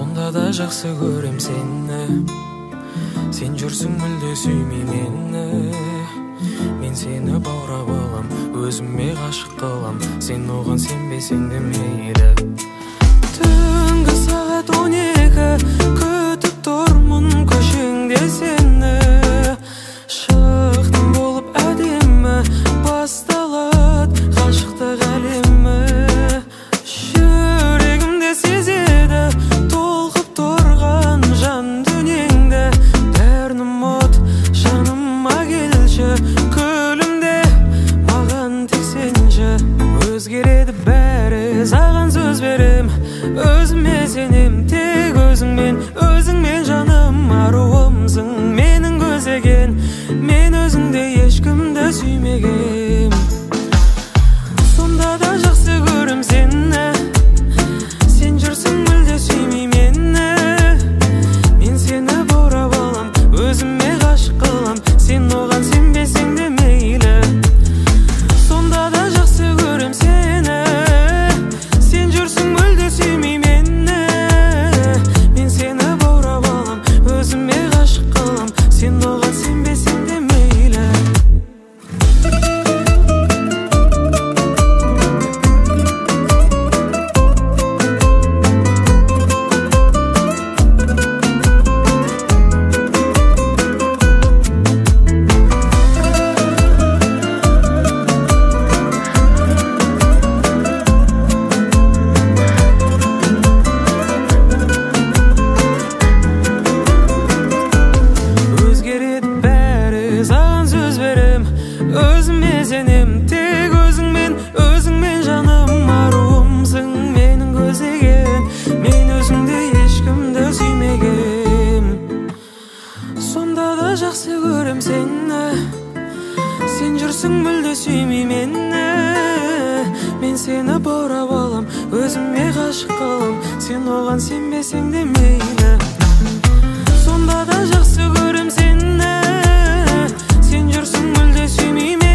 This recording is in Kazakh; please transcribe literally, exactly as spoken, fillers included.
Сонда да жақсы көрем сені, сен жүрсің мүлде сүймей мені. Мен сені баурап алам, өзіме ғашық қылам, сен оған сенбесең де мейлі. Түнгі сағат он екі, күтіп тұрмын көшеңде сені. Шықтым болып әдемі, басталады ғашықтық әлемі. Жүрегімде сезеді толқып тұрған жан дүниеңді. Бәрін ұмыт, жаныма келші, күлімде маған тек сенші. Өзгереді бәрі, саған сөз берем, өзіме сенем, тек өзіңмен, өзіңмен жаным аруымсың, менің көздеген, мен өзіңде ешкімді сүймегем. Сонда да жақсы көрем сені, сен жүрсің мүлде сүймей мені. Мен сені баурап алам, өзіме ғашық қылам, сен оған сенбесең де мейлі. Сонда да жақсы көрем сені, сен жүрсің мүлде сүймей мені. Мен сені баурап алам, өзіме ғашық қылам, сен оған сенбесең де мейлі. Өзгереді бәрі, саған сөз берем, өзіме сенем, тек өзіңмен, өзіңмен жаным аруымсың, менің көздеген, мен өзіңде ешкімді сүймегем. Сонда да жақсы көрем сені, сен жүрсің мүлде сүймей мені. Мен сені баурап алам, өзіме ғашық қылам, сен оған сенбесең де мейлі. Сонда да жақсы көрем сені, сен жүрсің мүлде сүймей мені.